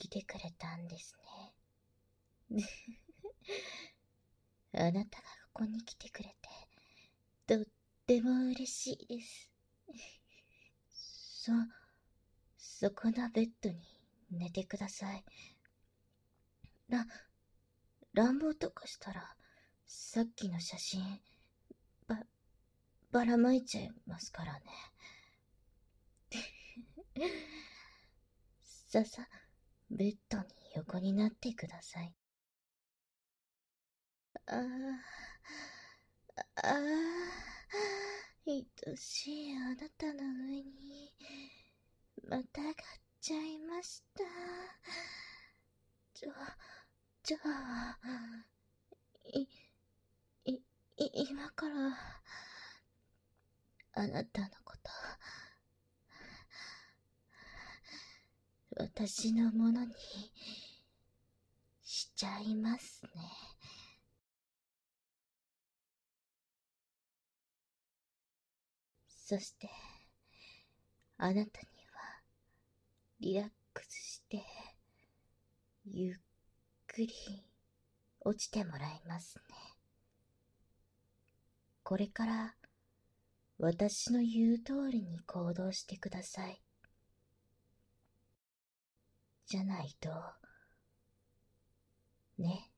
てくれたんですね。あなたがここに来てくれて、とっても嬉しいです。そ、そこのベッドに寝てください。ら、乱暴とかしたら、さっきの写真、ば、ばらまいちゃいますからね。ベッドに横になってください。ああ、ああ、愛しいあなたの上に、またがっちゃいました。じゃあ、い、今から、あなたのこと、私のものに、しちゃいますね。そして、あなたには、リラックスして、ゆっくり、落ちてもらいますね。これから、私の言う通りに行動してください。じゃないと、ね。